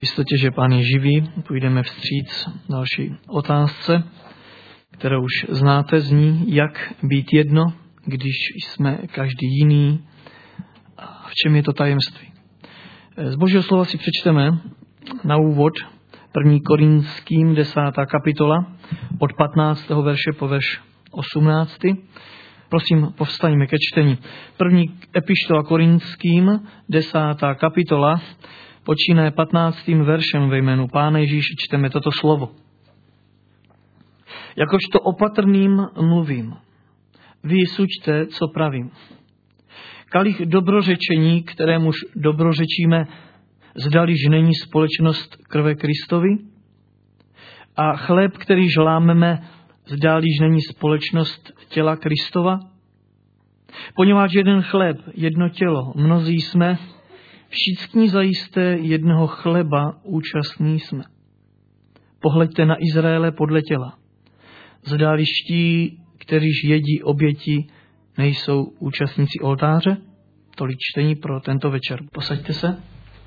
jistotě, že Pán je živý, půjdeme vstříc další otázce, kterou už znáte, zní, jak být jedno, když jsme každý jiný. A v čem je to tajemství? Z Božího slova si přečteme na úvod 1. Korinským 10. kapitola od 15. verše po verš 18. Prosím, povstaňme ke čtení. 1. epištola Korinským 10. kapitola počínaje 15. veršem ve jménu Pána Ježíše čteme toto slovo. Jakožto opatrným mluvím, vy suďte, co pravím. Kalich dobrořečení, kterémuž dobrořečíme, zdaliž není společnost krve Kristovi? A chléb, který žlámeme, zdaliž není společnost těla Kristova? Poněvadž jeden chléb, jedno tělo, mnozí jsme, všichni zajisté jednoho chleba účastní jsme. Pohleďte na Izraele podle těla. Zdaliž ti, kteříž jedí oběti, nejsou účastníci oltáře? Tolik čtení pro tento večer. Posaďte se.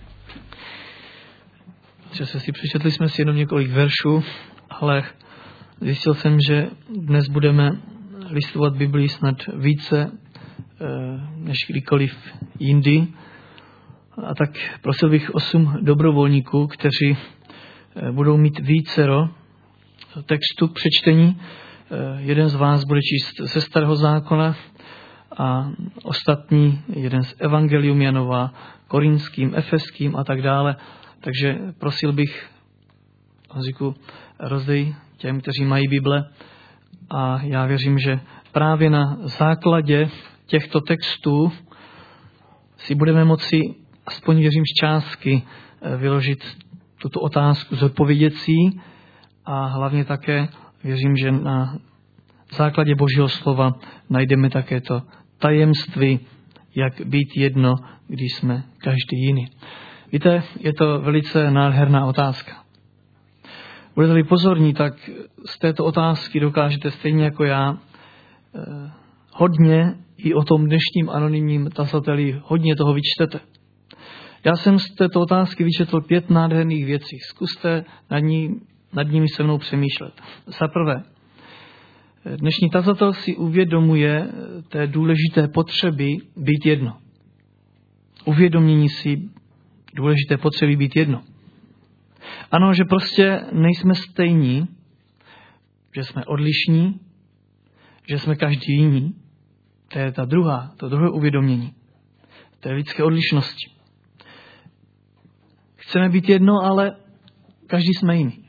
Přečetli jsme si jenom několik veršů, ale zjistil jsem, že dnes budeme listovat Biblii snad více než kdykoliv jindy. A tak prosil bych 8 dobrovolníků, kteří budou mít vícero textu k přečtení. Jeden z vás bude číst ze Starého zákona a ostatní jeden z Evangelium Janova, Korinským, Efeským a tak dále. Takže prosil bych, Honziku, rozdej těm, kteří mají Bible, a já věřím, že právě na základě těchto textů si budeme moci, aspoň věřím z částky, vyložit tuto otázku zodpověděcí a hlavně také věřím, že na základě Božího slova najdeme také to tajemství, jak být jedno, když jsme každý jiný. Víte, je to velice nádherná otázka. Budete-li pozorní, tak z této otázky dokážete stejně jako já hodně i o tom dnešním anonymním tazateli hodně toho vyčtete. Já jsem z této otázky vyčetl 5 nádherných věcí. Zkuste nad nimi se mnou přemýšlet. Za prvé, dnešní tazatel si uvědomuje té důležité potřeby být jedno. Uvědomění si důležité potřeby být jedno. Ano, že prostě nejsme stejní, že jsme odlišní, že jsme každý jiný. To je to druhé uvědomění. To je lidské odlišnosti. Chceme být jedno, ale každý jsme jiný.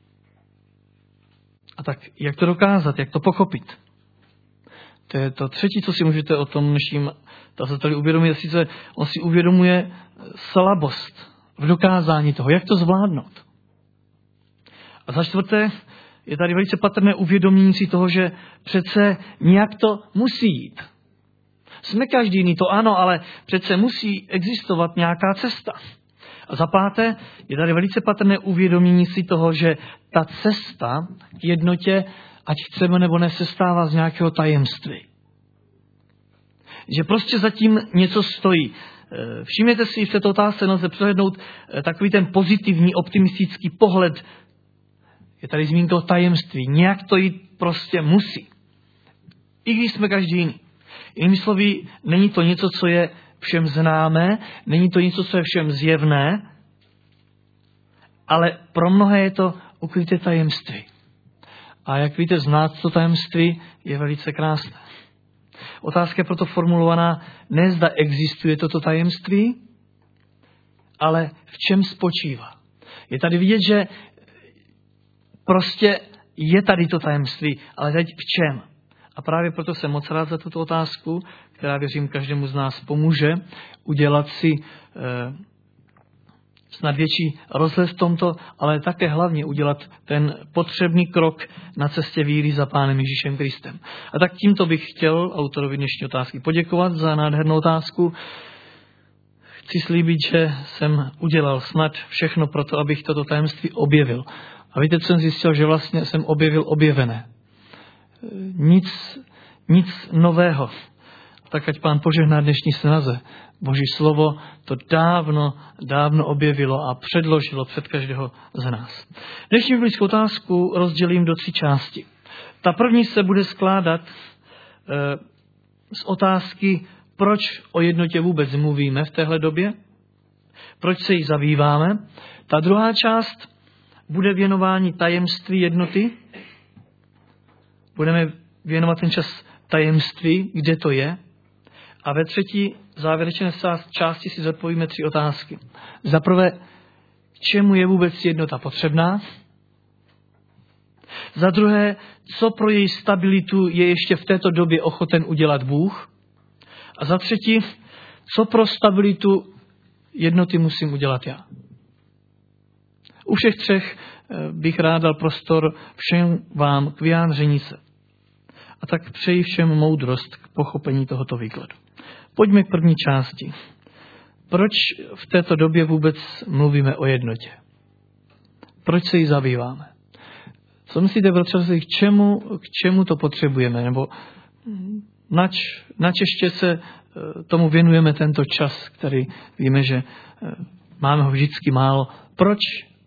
A tak jak to dokázat, jak to pochopit? To je to třetí, co si můžete o tom dnešním tazateli uvědomit. Sice on si uvědomuje slabost v dokázání toho, jak to zvládnout. A za čtvrté je tady velice patrné uvědomění si toho, že přece nějak to musí jít. Jsme každý jiný, to ano, ale přece musí existovat nějaká cesta. A za páté je tady velice patrné uvědomění si toho, že ta cesta k jednotě, ať chceme nebo ne, se stává z nějakého tajemství. Že prostě zatím něco stojí. Všimněte si, v této otázce nelze přehlédnout takový ten pozitivní, optimistický pohled. Je tady zmínka o tajemství. Nějak to jít prostě musí. I když jsme každý jiný. Jinými slovy, není to něco, co je všem známé, není to něco, co je všem zjevné, ale pro mnohé je to ukryté tajemství. A jak víte, znát to tajemství je velice krásné. Otázka je proto formulovaná, ne zda existuje toto tajemství, ale v čem spočívá. Je tady vidět, že prostě je tady to tajemství, ale teď v čem? A právě proto jsem moc rád za tuto otázku, která věřím každému z nás pomůže udělat si snad větší rozhled v tomto, ale také hlavně udělat ten potřebný krok na cestě víry za Pánem Ježíšem Kristem. A tak tímto bych chtěl autorovi dnešní otázky poděkovat za nádhernou otázku. Chci slíbit, že jsem udělal snad všechno pro to, abych toto tajemství objevil. A víte, co jsem zjistil, že vlastně jsem objevil objevené. Nic nového. tak ať Pán požehná dnešní snaze. Boží slovo to dávno objevilo a předložilo před každého z nás. Dnešní biblickou otázku rozdělím do 3 části. Ta první se bude skládat z otázky, proč o jednotě vůbec mluvíme v téhle době, proč se jí zabýváme. Ta druhá část bude věnování tajemství jednoty. Budeme věnovat ten čas tajemství, kde to je. A ve třetí závěrečné části si zodpovíme 3 otázky. Za prvé, k čemu je vůbec jednota potřebná? Za druhé, co pro její stabilitu je ještě v této době ochoten udělat Bůh? A za třetí, co pro stabilitu jednoty musím udělat já? U všech 3 bych rád dal prostor všem vám k vyjádření se. A tak přeji všem moudrost k pochopení tohoto výkladu. Pojďme k první části. Proč v této době vůbec mluvíme o jednotě? Proč se jí zabýváme? Co myslíte, bratři, k čemu to potřebujeme? Nebo nač ještě se tomu věnujeme tento čas, který víme, že máme ho vždycky málo. Proč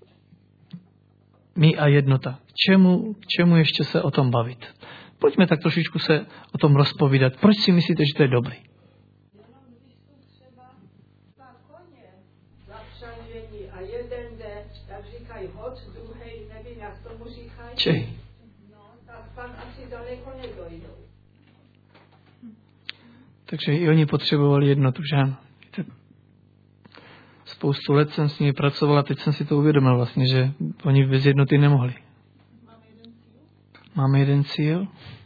my a jednota? K čemu ještě se o tom bavit? Pojďme tak trošičku se o tom rozpovídat. Proč si myslíte, že to je dobrý? A jeden jde, tak říkají hoď, druhý, nevím, jak tomu říkají. Čej. No, tak pak asi daleko nedojdou. Takže i oni potřebovali jednotu, že ano. Spoustu let jsem s nimi pracoval a teď jsem si to uvědomil vlastně, že oni bez jednoty nemohli. Máme jeden cíl.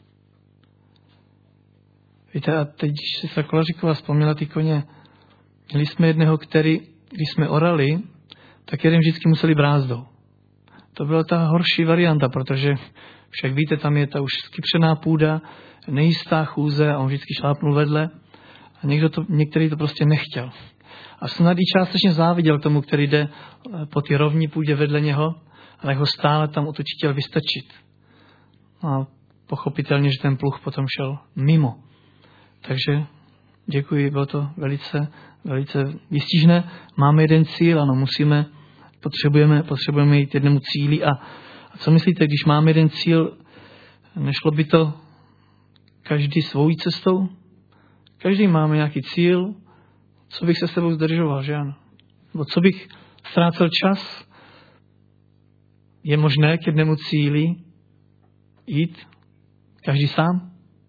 Víte, a teď, když si ta Kolaříková vzpomněla ty koně, měli jsme jedného, který, když jsme orali, tak jeden vždycky museli brázdou. To byla ta horší varianta, protože však víte, tam je ta už skypřená půda, nejistá chůze a on vždycky šlápnul vedle a některý to prostě nechtěl. A snad i částečně záviděl tomu, který jde po ty rovní půdě vedle něho, ale ho stále tam otočit chtěl vystrčit. A pochopitelně, že ten pluh potom šel mimo. Takže děkuji, bylo to velice výstižné. Máme jeden cíl, ano, potřebujeme jít jednému cíli. A co myslíte, když máme jeden cíl, nešlo by to každý svou cestou? Každý máme nějaký cíl, co bych se s tebou zdržoval, že ano? Nebo co bych ztrácel čas? Je možné k jednému cíli jít každý sám?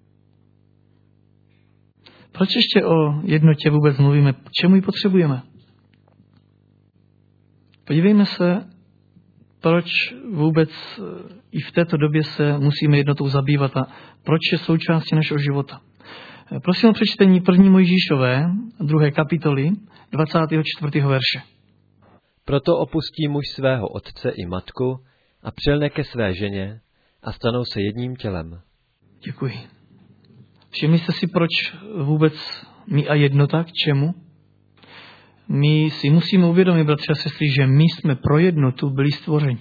Proč ještě o jednotě vůbec mluvíme? K čemu ji potřebujeme? Podívejme se, proč vůbec i v této době se musíme jednotou zabývat a proč je součástí našeho života. Prosím o přečtení 1. Mojžíšové, 2. kapitoly, 24. verše. Proto opustí muž svého otce i matku a přilne ke své ženě a stanou se jedním tělem. Děkuji. Všimli jste si, proč vůbec my a jednota, k čemu? My si musíme uvědomit, bratři a sestry, že my jsme pro jednotu byli stvořeni.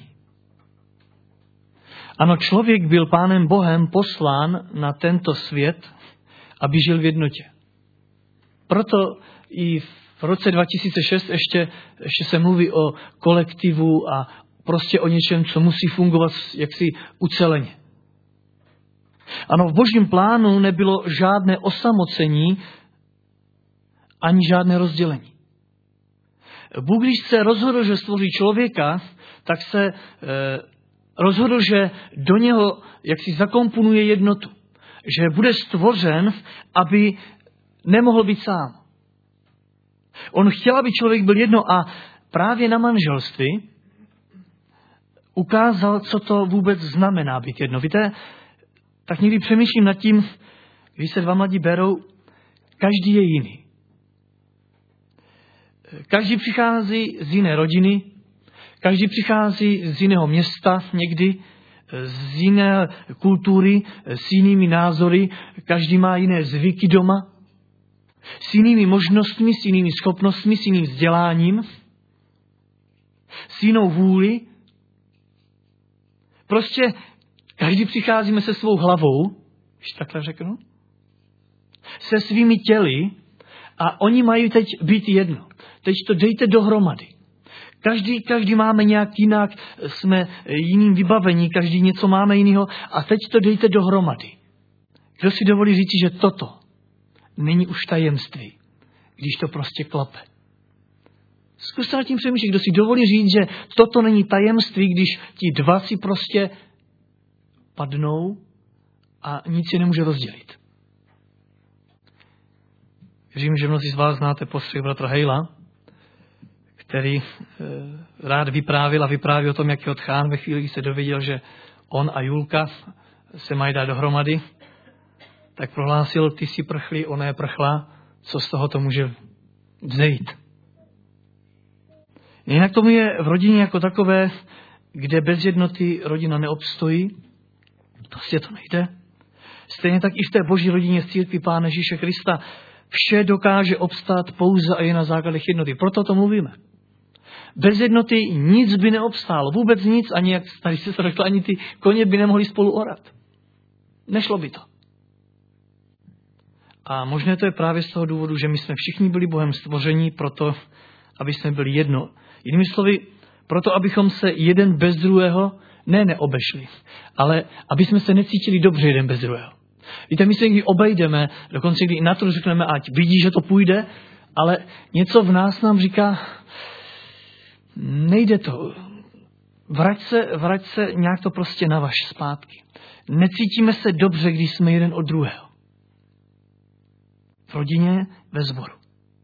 Ano, člověk byl Pánem Bohem poslán na tento svět, aby žil v jednotě. Proto i v roce 2006 ještě se mluví o kolektivu a prostě o něčem, co musí fungovat jaksi uceleně. Ano, v Božím plánu nebylo žádné osamocení ani žádné rozdělení. Bůh, když se rozhodl, že stvoří člověka, tak se rozhodl, že do něho jaksi zakomponuje jednotu. Že bude stvořen, aby nemohl být sám. On chtěl, aby člověk byl jedno a právě na manželství ukázal, co to vůbec znamená být jedno. Víte, tak někdy přemýšlím nad tím, když se dva mladí berou, každý je jiný. Každý přichází z jiné rodiny, každý přichází z jiného města někdy, z jiné kultury, s jinými názory, každý má jiné zvyky doma, s jinými možnostmi, s jinými schopnostmi, s jiným vzděláním, s jinou vůli. Prostě každý přicházíme se svou hlavou, když takhle řeknu, se svými těly a oni mají teď být jedno. Teď to dejte dohromady. Každý máme nějak jinak, jsme jiným vybavení, každý něco máme jiného a teď to dejte dohromady. Kdo si dovolí říct, že toto není už tajemství, když to prostě klape. Zkuste nad tím přemýšlet, kdo si dovolí říct, že toto není tajemství, když ti dva si prostě padnou a nic je nemůže rozdělit. Věřím, že mnozí z vás znáte postřeh bratra Hejla, který rád vypráví o tom, jak jeho tchán ve chvíli, kdy se dověděl, že on a Julka se mají dát dohromady, tak prohlásil, ty si prchli, ona je prchla, co z toho to může vzejít. Jinak tomu je v rodině jako takové, kde bez jednoty rodina neobstojí, prostě to nejde. Stejně tak i v té boží rodině v církvi Pána Ježíše Krista vše dokáže obstát pouze a je na základech jednoty. Proto to mluvíme. Bez jednoty nic by neobstálo, vůbec nic, ani jak tady se řekl, ani ty koně by nemohli spolu orat. Nešlo by to. A možná to je právě z toho důvodu, že my jsme všichni byli Bohem stvoření proto, aby jsme byli jedno. Jinými slovy, proto, abychom se jeden bez druhého neobešli, ale aby jsme se necítili dobře jeden bez druhého. Víte, my se někdy obejdeme, dokonce kdy na to řekneme, ať vidí, že to půjde, ale něco v nás nám říká, nejde to. Vrať se nějak to prostě navaž zpátky. Necítíme se dobře, když jsme jeden od druhého. V rodině, ve sboru.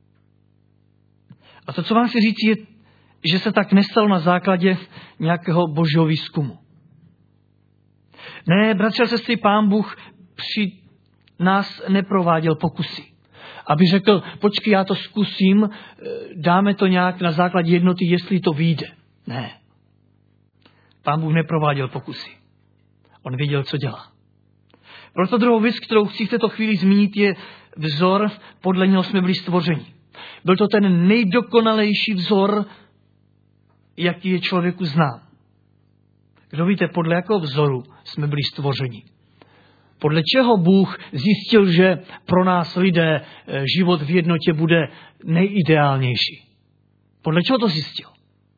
A to, co vám chci říct, je, že se tak nestalo na základě nějakého božího výzkumu. Ne, bratři a sestry, Pán Bůh při nás neprováděl pokusy. Aby řekl, počkej, já to zkusím, dáme to nějak na základě jednoty, jestli to vyjde. Ne. Pán Bůh neprováděl pokusy. On věděl, co dělá. Proto druhou věc, kterou chci v této chvíli zmínit, je vzor, podle něho jsme byli stvořeni. Byl to ten nejdokonalejší vzor, jaký je člověku znám. Kdo víte, podle jakého vzoru jsme byli stvořeni? Podle čeho Bůh zjistil, že pro nás lidé život v jednotě bude nejideálnější? Podle čeho to zjistil?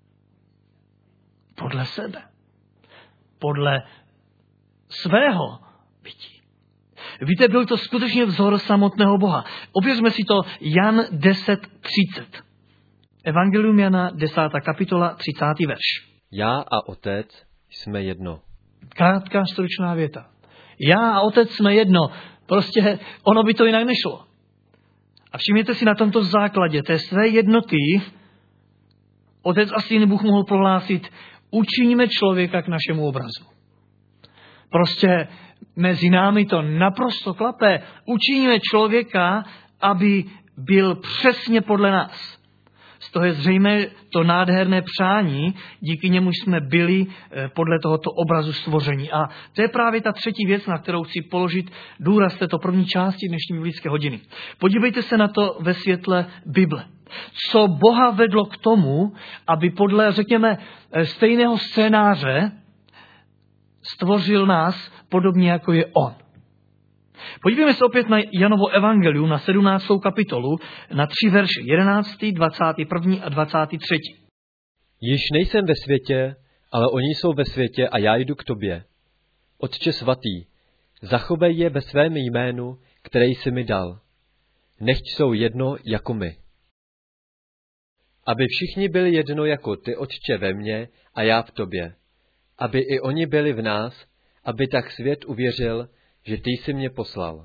Podle sebe. Podle svého bytí. Víte, byl to skutečně vzor samotného Boha. Ověřme si to Jan 10:30. Evangelium Jana 10. kapitola 30. verš. Já a Otec jsme jedno. Krátká, stručná věta. Já a Otec jsme jedno. Prostě ono by to jinak nešlo. A všimněte si na tomto základě té své jednoty, Otec a Syn Bůh mohl prohlásit, učiníme člověka k našemu obrazu. Prostě mezi námi to naprosto klapé. Učiníme člověka, aby byl přesně podle nás. Z toho je zřejmé to nádherné přání, díky němu jsme byli podle tohoto obrazu stvoření. A to je právě ta třetí věc, na kterou chci položit důraz této první části dnešní biblické hodiny. Podívejte se na to ve světle Bible. Co Boha vedlo k tomu, aby podle, řekněme, stejného scénáře stvořil nás podobně, jako je on. Podívejme se opět na Janovo evangelium, na 17. kapitolu, na 3 verše, 11., 21. a 23. Již nejsem ve světě, ale oni jsou ve světě a já jdu k tobě. Otče svatý, zachovej je ve svém jménu, které jsi mi dal. Nechť jsou jedno jako my. Aby všichni byli jedno jako ty, Otče, ve mně a já v tobě. Aby i oni byli v nás, aby tak svět uvěřil, že ty jsi mě poslal.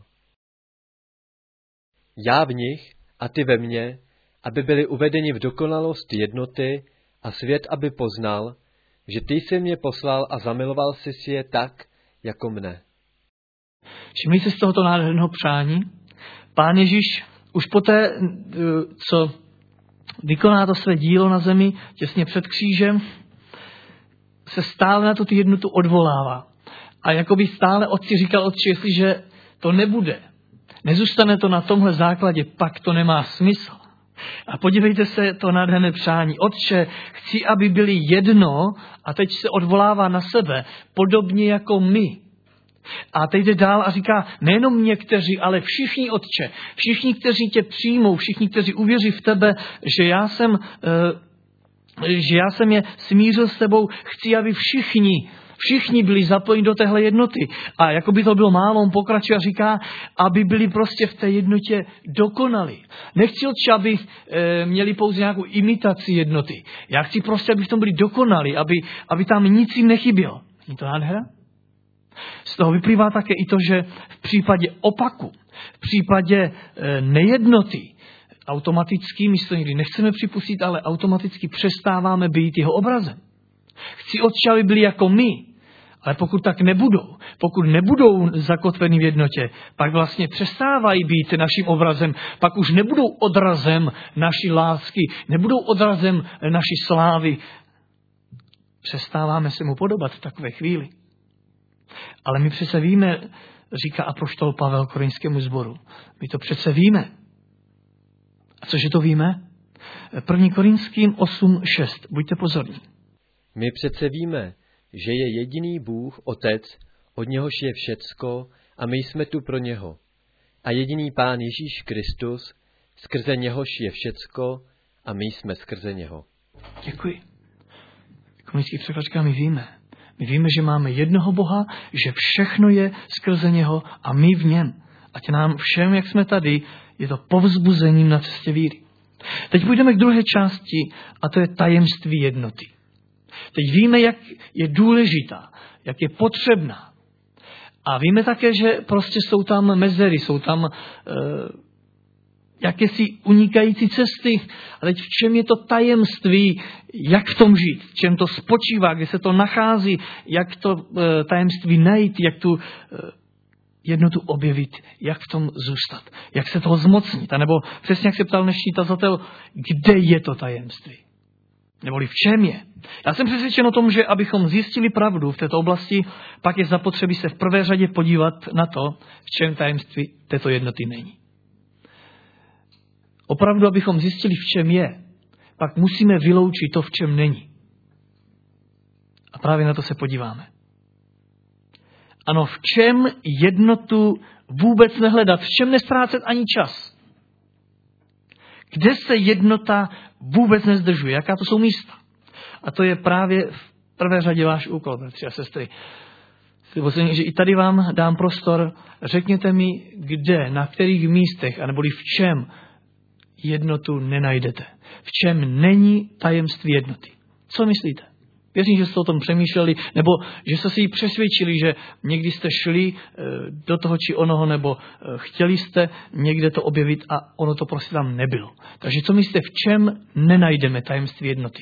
Já v nich a ty ve mně, aby byli uvedeni v dokonalost jednoty a svět, aby poznal, že ty jsi mě poslal a zamiloval jsi si je tak, jako mne. Všimli si z tohoto nádherného přání? Pán Ježíš už poté, co vykoná to své dílo na zemi, těsně před křížem, se stále na tu jednotu odvolává. A jakoby stále otci říkal, otče, jestliže to nebude, nezůstane to na tomhle základě, pak to nemá smysl. A podívejte se to nádherné přání. Otče, chci, aby byli jedno, a teď se odvolává na sebe, podobně jako my. A teď jde dál a říká, nejenom někteří, ale všichni, Otče, všichni, kteří tě přijmou, všichni, kteří uvěří v tebe, že já jsem je smířil s tebou, chci, aby všichni byli zapojeni do téhle jednoty. A jako by to bylo málo, on pokračuje a říká, aby byli prostě v té jednotě dokonali. Nechci, Otče, aby měli pouze nějakou imitaci jednoty. Já chci prostě, aby v tom byli dokonali, aby tam nic jim nechybělo. Není to nádhera? Z toho vyplývá také i to, že v případě opaku, v případě nejednoty, automaticky, my to někdy nechceme připustit, ale automaticky přestáváme být jeho obrazem. Chci, Otče, aby byli jako my, ale pokud tak nebudou, pokud nebudou zakotveni v jednotě, pak vlastně přestávají být naším obrazem, pak už nebudou odrazem naší lásky, nebudou odrazem naší slávy. Přestáváme se mu podobat v takové chvíli. Ale my přece víme, říká apoštol Pavel Korintskému sboru, my to přece víme. A cože to víme? 1. Korinským 8:6. Buďte pozorní. My přece víme, že je jediný Bůh, Otec, od něhož je všecko a my jsme tu pro něho. A jediný Pán Ježíš Kristus, skrze něhož je všecko a my jsme skrze něho. Děkuji. Komunický překladačka, my víme. My víme, že máme jednoho Boha, že všechno je skrze něho a my v něm. Ať nám všem, jak jsme tady, je to povzbuzením na cestě víry. Teď půjdeme k druhé části a to je tajemství jednoty. Teď víme, jak je důležitá, jak je potřebná. A víme také, že prostě jsou tam mezery, jsou tam jakési unikající cesty. A teď v čem je to tajemství, jak v tom žít, v čem to spočívá, kde se to nachází, jak to tajemství najít, jak tu jednotu objevit, jak v tom zůstat, jak se toho zmocnit. A nebo přesně jak se ptal dnešní tazatel, kde je to tajemství? Neboli v čem je? Já jsem přesvědčen o tom, že abychom zjistili pravdu v této oblasti, pak je zapotřebí se v prvé řadě podívat na to, v čem tajemství této jednoty není. Opravdu, abychom zjistili, v čem je, pak musíme vyloučit to, v čem není. A právě na to se podíváme. Ano, v čem jednotu vůbec nehledat, v čem nestrácet ani čas. Kde se jednota vůbec nezdržuje, jaká to jsou místa. A to je právě v prvé řadě váš úkol, bratři a sestry. Že i tady vám dám prostor, řekněte mi, kde, na kterých místech, aneboli v čem jednotu nenajdete. V čem není tajemství jednoty. Co myslíte? Věřím, že jste o tom přemýšleli, nebo že jste si ji přesvědčili, že někdy jste šli do toho či onoho, nebo chtěli jste někde to objevit a ono to prostě tam nebylo. Takže co myslíte, v čem nenajdeme tajemství jednoty?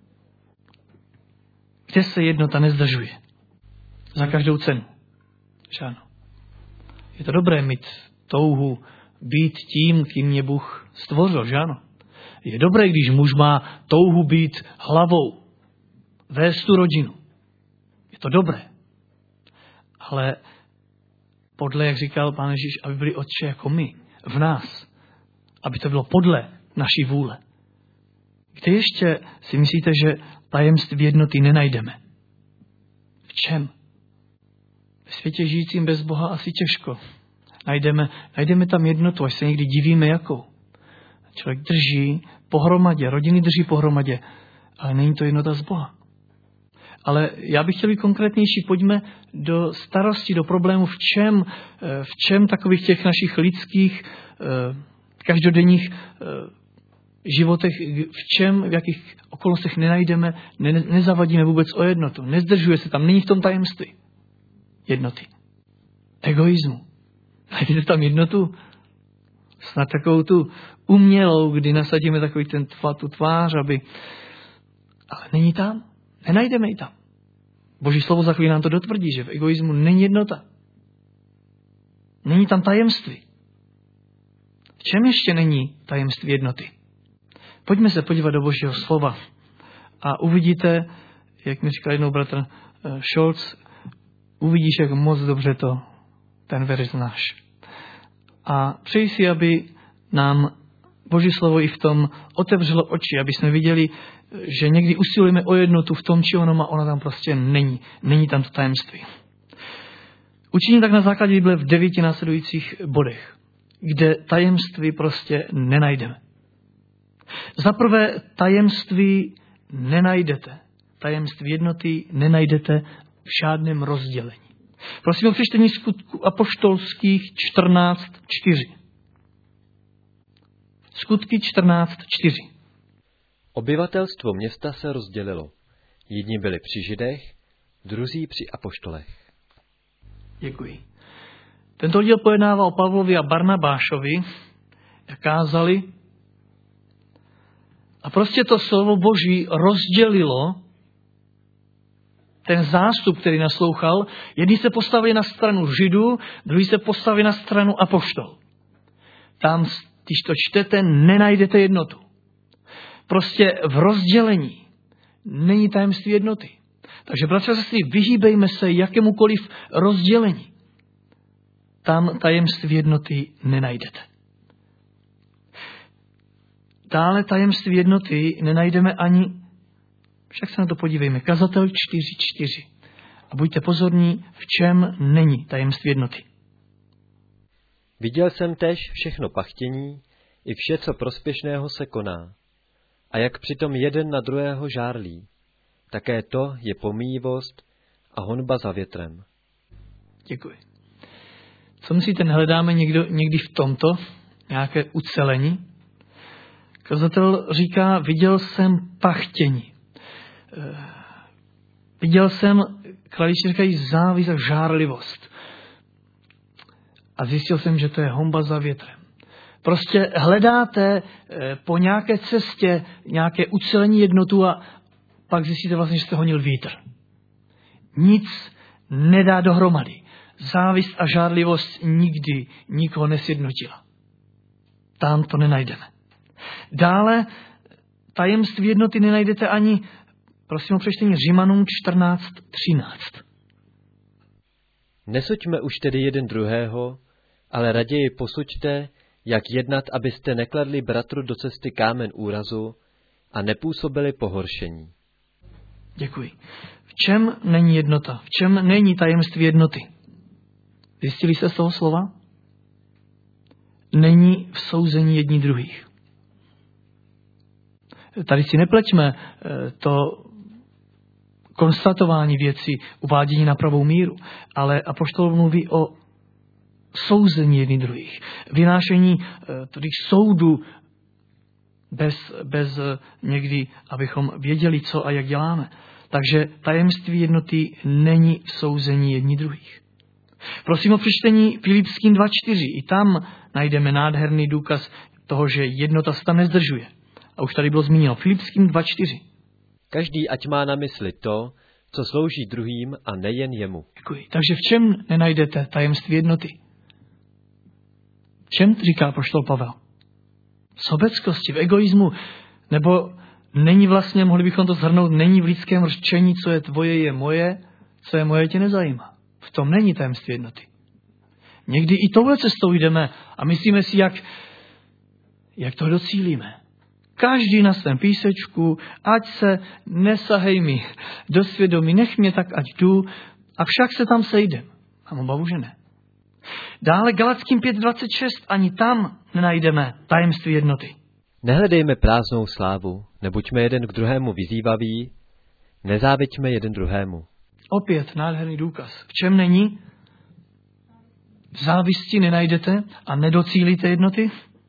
Kde se jednota nezdržuje? Za každou cenu. Že ano. Je to dobré mít touhu být tím, kým mě Bůh stvořil, že ano. Je dobré, když muž má touhu být hlavou, vést tu rodinu. Je to dobré. Ale podle, jak říkal Pán Ježíš, aby byli otče jako my, v nás. Aby to bylo podle naší vůle. Kde ještě si myslíte, že tajemství jednoty nenajdeme? V čem? V světě žijícím bez Boha asi těžko. Najdeme tam jednotu, až se někdy divíme jakou. Člověk drží pohromadě, rodiny drží pohromadě, ale není to jednota z Boha. Ale já bych chtěl být konkrétnější, pojďme do starosti, do problému, v čem takových těch našich lidských, každodenních životech, v jakých okolnostech nenajdeme, nezavadíme vůbec o jednotu. Nezdržuje se tam, není v tom tajemství jednoty. Egoismu. Najdete tam jednotu? Snad takovou tu umělou, kdy nasadíme takový tu tvář, ale není tam. Nenajdeme ji tam. Boží slovo za chvíli nám to dotvrdí, že v egoismu není jednota. Není tam tajemství. V čem ještě není tajemství jednoty? Pojďme se podívat do Božího slova a uvidíte, jak mi říkal jednou bratr Scholz, uvidíš, jak moc dobře to ten verš znáš. A přeji si, aby nám Boží slovo i v tom otevřelo oči, aby jsme viděli, že někdy usilujeme o jednotu v tom, či onom a ona tam prostě není. Není tam to tajemství. Učiním tak na základě Bible v 9 následujících bodech, kde tajemství prostě nenajdeme. Za prvé, tajemství nenajdete. Tajemství jednoty nenajdete v žádném rozdělení. Prosím o přečtení Skutků apoštolských 14:4. Skutky 14:4. Obyvatelstvo města se rozdělilo. Jedni byli při Židech, druzí při apoštolech. Děkuji. Tento díl pojednává o Pavlovi a Barnabášovi, jak kázali. A prostě to slovo Boží rozdělilo ten zástup, který naslouchal. Jedni se postavili na stranu Židů, druhý se postavili na stranu apoštol. Tam, když to čtete, nenajdete jednotu. Prostě v rozdělení není tajemství jednoty. Takže, bratři a sestry, vyhýbejme se jakémukoliv rozdělení. Tam tajemství jednoty nenajdete. Dále tajemství jednoty nenajdeme ani, však se na to podívejme, Kazatel 4:4. A buďte pozorní, v čem není tajemství jednoty. Viděl jsem též všechno pachtění i vše, co prospěšného se koná. A jak přitom jeden na druhého žárlí, také to je pomíjivost a honba za větrem. Děkuji. Co myslíte, nehledáme někdy v tomto nějaké ucelení? Kazatel říká, viděl jsem pachtění. Viděl jsem, kladiči říkají, závis a žárlivost. A zjistil jsem, že to je honba za větrem. Prostě hledáte po nějaké cestě nějaké ucelení, jednotu a pak zjistíte vlastně, že jste honil vítr. Nic nedá dohromady. Závist a žárlivost nikdy nikoho nesjednotila. Tam to nenajdeme. Dále tajemství jednoty nenajdete ani, prosím o přečtení, Římanům 14:13. Nesuďme už tedy jeden druhého, ale raději posuďte, jak jednat, abyste nekladli bratru do cesty kámen úrazu a nepůsobili pohoršení. Děkuji. V čem není jednota? V čem není tajemství jednoty? Zjistili jste z toho slova? Není v souzení jedni druhých. Tady si nepleťme to konstatování věcí, uvádění na pravou míru, ale apoštol mluví o souzení jedni druhých. Vynášení soudů bez někdy, abychom věděli, co a jak děláme. Takže tajemství jednoty není v souzení jedni druhých. Prosím o přečtení Filipským 2:4. I tam najdeme nádherný důkaz toho, že jednota se tam nezdržuje. A už tady bylo zmíněno. Filipským 2:4. Každý ať má na mysli to, co slouží druhým a nejen jemu. Děkuji. Takže v čem nenajdete tajemství jednoty? V čem říká apoštol Pavel? V sobeckosti, v egoismu, nebo není vlastně, mohli bychom to shrnout, není v lidském řečení, co je tvoje, je moje, co je moje, tě nezajímá. V tom není tajemství jednoty. Někdy i touhle cestou jdeme a myslíme si, jak to docílíme. Každý na svém písečku, ať se nesahej mi do svědomí, nech mě tak, ať jdu, a však se tam sejdem. Mám obavu, že ne. Dále Galackým 5:26, ani tam nenajdeme tajemství jednoty. Nehledejme prázdnou slávu, nebuďme jeden k druhému vyzývaví, nezáviďme jeden druhému. Opět nádherný důkaz. V čem není? V závisti nenajdete a nedocílíte jednoty?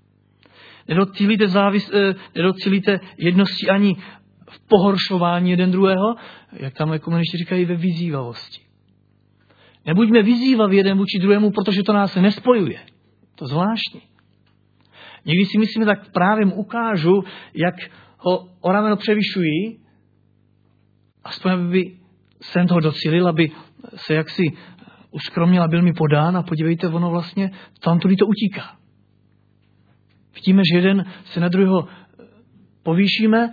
Nedocílíte jednosti ani v pohoršování jeden druhého, jak tam ekumenisti říkají, ve vyzývavosti. Nebuďme vyzývaví jeden vůči druhému, protože to nás nespojuje. To zvláštní. Někdy si myslíme, tak právě mu ukážu, jak ho o rameno převyšují, aspoň aby jsem toho docílil, aby se jaksi uskromnil a byl mi podán, a podívejte, ono vlastně tam tudy to utíká. Vidíme, že jeden se na druhého povýšíme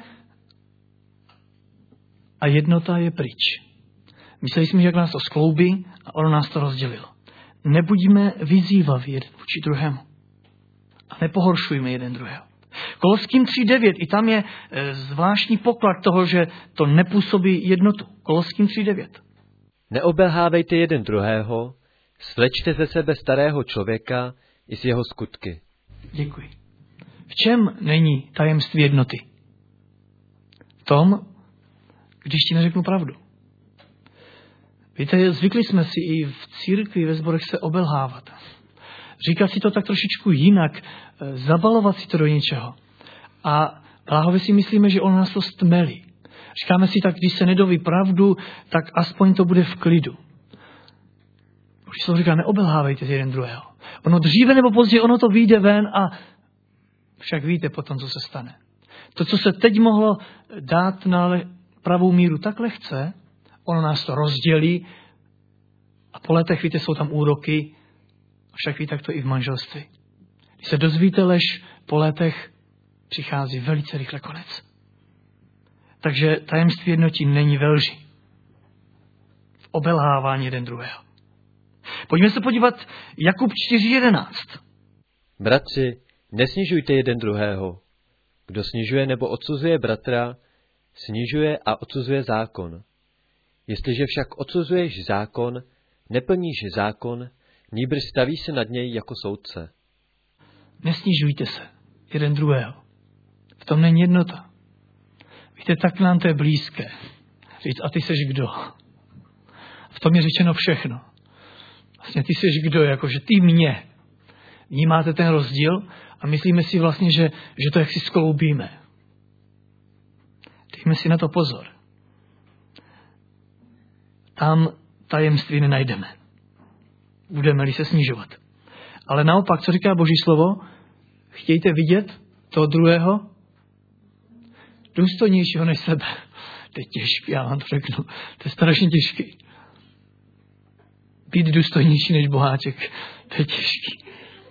a jednota je pryč. Mysleli jsme, že jak nás to skloubí a ono nás to rozdělilo. Nebuďme vyzývaví jeden vůči druhému. A nepohoršujme jeden druhého. Koloským 3:9, i tam je zvláštní poklad toho, že to nepůsobí jednotu. Koloským 3:9. Neobelhávejte jeden druhého, Svlečte ze sebe starého člověka i s jeho skutky. Děkuji. V čem není tajemství jednoty? V tom, když ti neřeknu pravdu. Víte, zvykli jsme si i v církvi, ve sborech se obelhávat. Říkat si to tak trošičku jinak, zabalovat si to do něčeho. A bláhově si myslíme, že on nás to stmelí. Říkáme si tak, když se nedoví pravdu, tak aspoň to bude v klidu. Boží slovo říká, neobelhávejte jeden druhého. Ono dříve nebo později, ono to vyjde ven a však víte potom, co se stane. To, co se teď mohlo dát na pravou míru tak lehce, ono nás to rozdělí a po letech, víte, jsou tam úroky, však víte, tak to i v manželství. Když se dozvíte lež, po letech přichází velice rychle konec. Takže tajemství jednotí není ve lži. V obelhávání jeden druhého. Pojďme se podívat Jakub 4.11. Bratři, nesnižujte jeden druhého. Kdo snižuje nebo odsuzuje bratra, snižuje a odsuzuje zákon. Jestliže však odsuzuješ zákon, neplníš zákon, nýbrž stavíš se nad něj jako soudce. Nesnižujte se jeden druhého. V tom není jednota. Víte, tak nám to je blízké. Říct, a ty seš kdo? V tom je řečeno všechno. Vlastně ty seš kdo, jakože ty mě. Vnímáte ten rozdíl a myslíme si vlastně, že to jak si skloubíme. Dejme si na to pozor. Tam tajemství nenajdeme. Budeme-li se snižovat. Ale naopak, co říká Boží slovo? Chtějte vidět toho druhého důstojnějšího než sebe. To je těžké, já vám to řeknu. To je strašně těžký. Být důstojnější než boháček. To je těžký.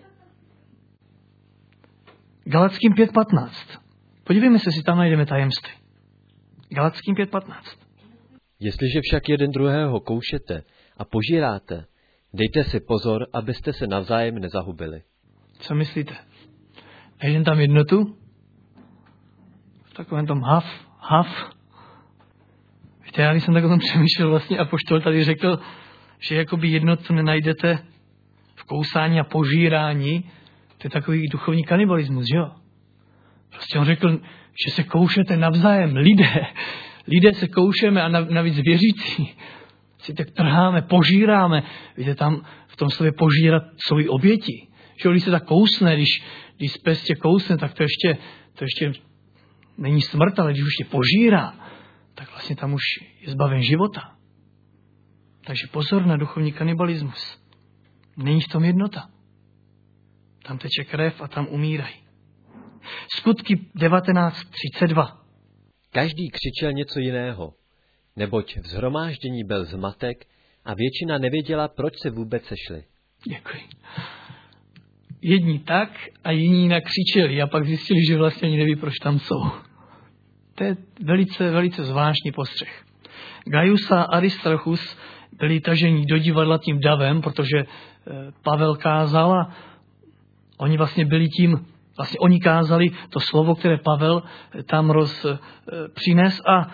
Galackým 5.15. Podívejme se, jestli tam najdeme tajemství. Galackým 5.15. Jestliže však jeden druhého koušete a požíráte, dejte si pozor, abyste se navzájem nezahubili. Co myslíte? Najdem tam jednotu? V takovém tom hav. Víte, já když jsem tak o tom přemýšlel, vlastně apoštol tady řekl, že jakoby jednotu nenajdete v kousání a požírání, to je takový duchovní kanibalismus, jo? Prostě on řekl, že se koušete navzájem, lidé se koušeme a navíc věřící. Si tak trháme, požíráme. Víte, tam v tom slově požírat jsou i oběti. Že když se tak kousne, když pes tě kousne, tak to ještě není smrt, ale když už tě požírá, tak vlastně tam už je zbaven života. Takže pozor na duchovní kanibalismus. Není v tom jednota. Tam teče krev a tam umírají. Skutky 19.32. Každý křičel něco jiného, neboť v shromáždění byl zmatek a většina nevěděla, proč se vůbec sešli. Děkuji. Jedni tak a jiní jinak křičeli a pak zjistili, že vlastně ani neví, proč tam jsou. To je velice, velice zvláštní postřeh. Gaius a Aristarchus byli taženi do divadla tím davem, protože Pavel kázal a oni vlastně byli tím, vlastně oni kázali to slovo, které Pavel tam přines a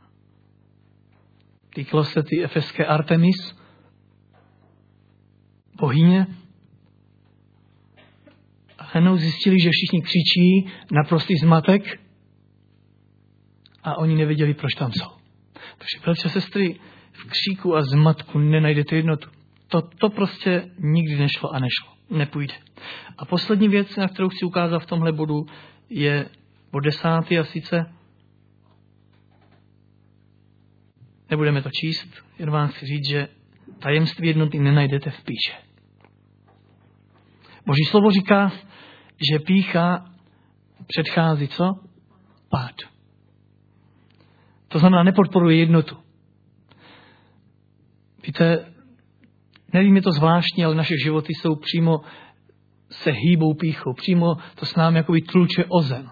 týkalo se ty efeské Artemis, bohyně. A hned zjistili, že všichni křičí, naprostý zmatek a oni nevěděli, proč tam jsou. Takže, bratři a sestry, v kříku a zmatku nenajdete jednotu. To prostě nikdy nešlo a nešlo. Nepůjde. A poslední věc, na kterou chci ukázat v tomhle bodu, je bod 10. a sice nebudeme to číst, jen vám chci říct, že tajemství jednoty nenajdete v pýše. Boží slovo říká, že pýcha předchází co? Pád. To znamená, nepodporuje jednotu. Víte, nevím, je to zvláštní, ale naše životy jsou přímo se hýbou pýchou. Přímo to s námi jakoby tluče o zem.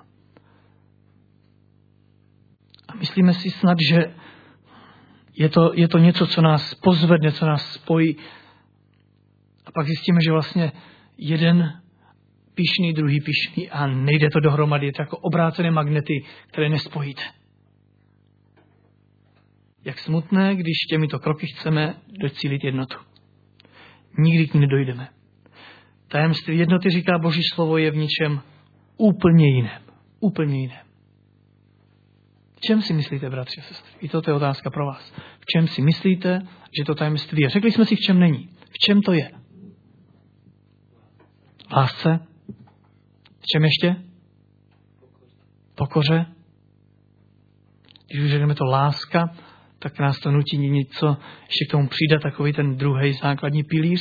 A myslíme si snad, že je to něco, co nás pozvedne, co nás spojí. A pak zjistíme, že vlastně jeden pyšný, druhý pyšný a nejde to dohromady. Je to jako obrácené magnety, které nespojíte. Jak smutné, když těmito kroky chceme docílit jednotu. nikdy k ní nedojdeme. Tajemství jednoty, říká Boží slovo, je v něčem úplně jiném. Úplně jiném. V čem si myslíte, bratři a sestry? I to je otázka pro vás. V čem si myslíte, že to tajemství je? Řekli jsme si, v čem není. V čem to je? V lásce? V čem ještě? Pokoře? Když už řekneme to láska, tak nás to nutí něco ještě k tomu přidat, takový ten druhý základní pilíř.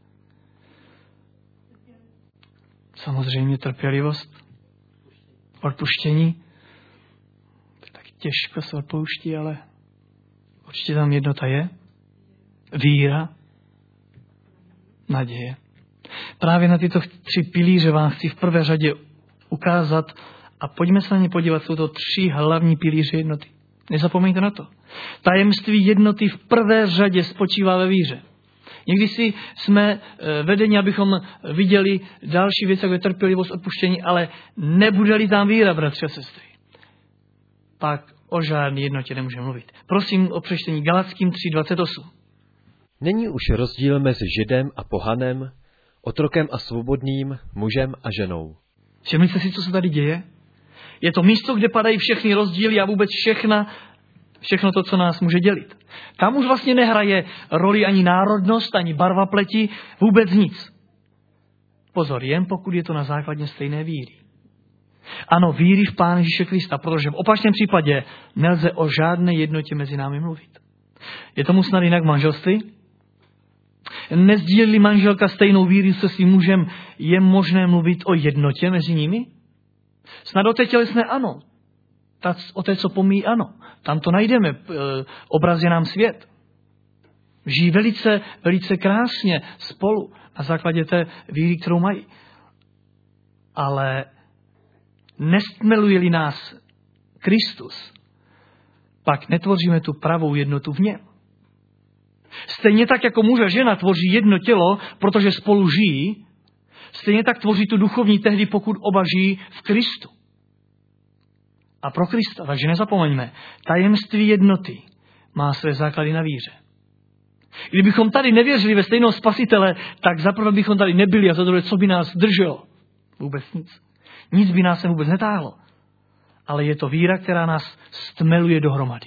Samozřejmě trpělivost, odpuštění. To je tak těžko se odpouští, ale určitě tam jednota je. Víra, naděje. Právě na tyto 3 pilíře vám chci v prvé řadě ukázat a pojďme se na ně podívat. Jsou to 3 hlavní pilíře jednoty. Nezapomeňte na to. Tajemství jednoty v prvé řadě spočívá ve víře. Někdy si jsme vedeni, abychom viděli další věci, jako je trpělivost, odpuštění, ale nebude-li tam víra, bratři a sestry, pak o žádné jednotě nemůžeme mluvit. Prosím o přečtení Galackým 3:28. Není už rozdíl mezi Židem a pohanem, otrokem a svobodným, mužem a ženou. Všimli jste si, co se tady děje? Je to místo, kde padají všechny rozdíly a vůbec všechno to, co nás může dělit. Tam už vlastně nehraje roli ani národnost, ani barva pleti, vůbec nic. Pozor, jen pokud je to na základě stejné víry. Ano, víry v Pána Ježíše Krista, protože v opačném případě nelze o žádné jednotě mezi námi mluvit. Je tomu snad jinak v manželství? Nezdílí manželka stejnou víru se svým mužem, je možné mluvit o jednotě mezi nimi? Snad o té tělesné ano. O té, co pomíjí, ano. Tam to najdeme. Obraz je nám svět. Žijí velice, velice krásně spolu na základě té víry, kterou mají. Ale nestmeluje-li nás Kristus, pak netvoříme tu pravou jednotu v něm. Stejně tak, jako muž a žena tvoří jedno tělo, protože spolu žijí, stejně tak tvoří tu duchovní tehdy, pokud oba žijí v Kristu. A pro Krista, takže nezapomeňme, tajemství jednoty má své základy na víře. Kdybychom tady nevěřili ve stejného Spasitele, tak zaprvé bychom tady nebyli a za druhé, co by nás drželo? Vůbec nic. Nic by nás sem vůbec netáhlo. Ale je to víra, která nás stmeluje dohromady.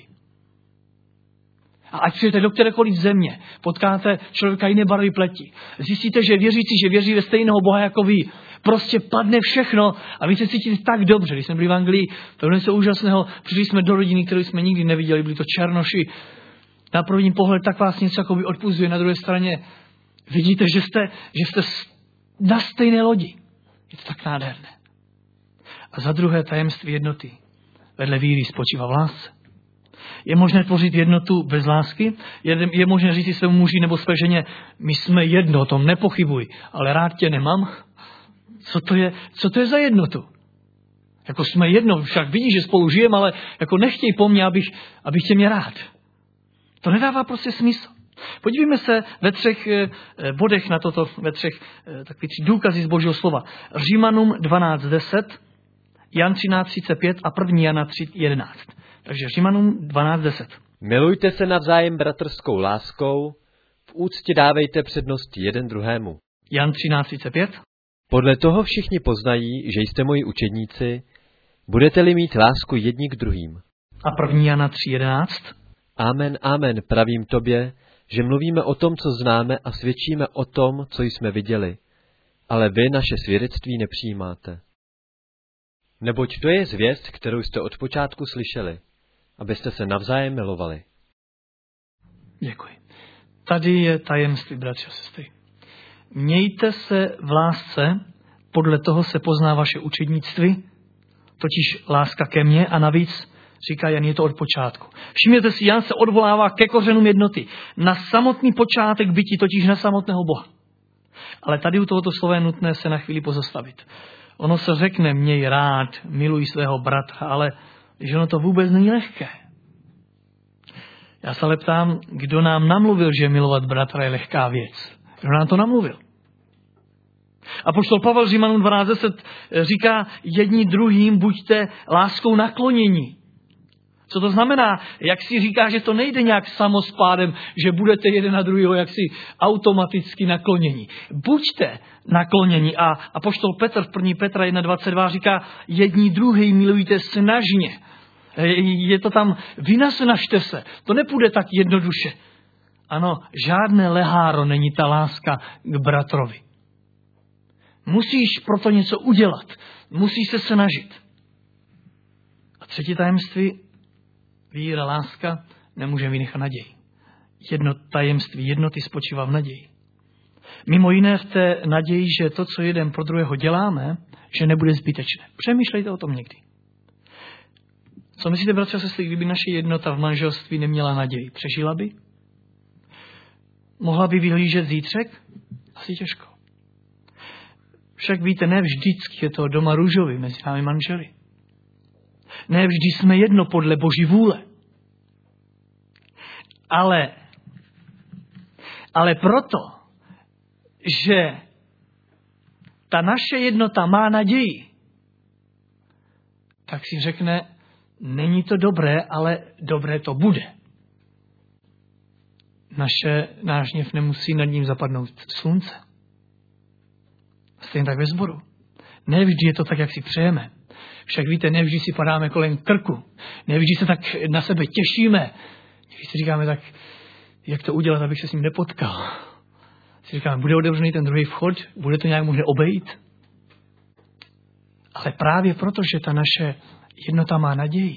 A ať přijete do kterékoliv země, potkáte člověka jiné barvy pleti, zjistíte, že věřící, že věří ve stejného Boha jako vy, prostě padne všechno a vy se cítíte tak dobře. Když jsme byli v Anglii, to bylo něco úžasného, přišli jsme do rodiny, kterou jsme nikdy neviděli, byli to černoši. Na první pohled tak vás něco jakoby odpuzuje, na druhé straně vidíte, že jste na stejné lodi. Je to tak nádherné. A za druhé tajemství jednoty vedle víry spočívá v lásce. Je možné tvořit jednotu bez lásky? Je možné říct svému muži nebo své ženě, my jsme jedno, o tom nepochybuj, ale rád tě nemám? Co to je za jednotu? Jako jsme jedno, však vidíš, že spolu žijeme, ale jako nechtěj po mně, abych tě měl rád. To nedává prostě smysl. Podívejme se ve 3 bodech na toto, ve 3 takový 3 důkazy z Božího slova. Římanům 12:10, Jan 13:35 a 1. Jana 3:11. Takže Římanům 12:10. Milujte se navzájem bratrskou láskou, v úctě dávejte přednost jeden druhému. Jan 13:35. Podle toho všichni poznají, že jste moji učedníci, budete-li mít lásku jedni k druhým. A 1. Jana 3:11. Amen, amen, pravím tobě, že mluvíme o tom, co známe a svědčíme o tom, co jsme viděli. Ale vy naše svědectví nepřijímáte. Neboť to je zvěst, kterou jste od počátku slyšeli, abyste se navzájem milovali. Děkuji. Tady je tajemství, bratři a sestry. Mějte se v lásce, podle toho se pozná vaše učednictví, totiž láska ke mně a navíc, říká Jan, je to od počátku. Všimněte si, Jan se odvolává ke kořenům jednoty. Na samotný počátek bytí, totiž na samotného Boha. Ale tady u tohoto slova je nutné se na chvíli pozastavit. Ono se řekne, měj rád, miluj svého bratra, ale když ono to vůbec není lehké. Já se ale ptám, kdo nám namluvil, že milovat bratra je lehká věc. Kdo nám to namluvil? Apoštol Pavel Římanům 12:10 říká, jedni druhým buďte láskou naklonění. Co to znamená? Jak si říká, že to nejde nějak samospádem, že budete jeden na druhého jaksi automaticky naklonění. Buďte naklonění. A apoštol Petr v 1. Petra 1.22 říká, jedni druhý milujte snažně. Je to tam, vynasnažte se. To nepůjde tak jednoduše. Ano, žádné leháro není ta láska k bratrovi. Musíš proto něco udělat. Musíš se snažit. A třetí tajemství, víra, láska, nemůže vynechat naději. Tajemství jednoty spočívá v naději. Mimo jiné v té naději, že to, co jeden pro druhého děláme, že nebude zbytečné. Přemýšlejte o tom někdy. Co myslíte, bratři a sestry, kdyby naše jednota v manželství neměla naději? Přežila by? Mohla by vyhlížet zítřek? Asi těžko. Však víte, ne vždycky je to doma růžový mezi námi manželi. Ne vždy jsme jedno podle Boží vůle. Ale proto, že ta naše jednota má naději, tak si řekne, není to dobré, ale dobré to bude. Náš hněv nemusí nad ním zapadnout slunce. Stejně tak ve sboru. Ne vždy je to tak, jak si přejeme. Však víte, ne vždy si padáme kolem krku. Ne vždy se tak na sebe těšíme. Když si říkáme tak, jak to udělat, abych se s ním nepotkal. Si říkáme, bude otevřený ten druhý vchod, bude to nějak možné obejít. Ale právě proto, že ta naše jednota má naději,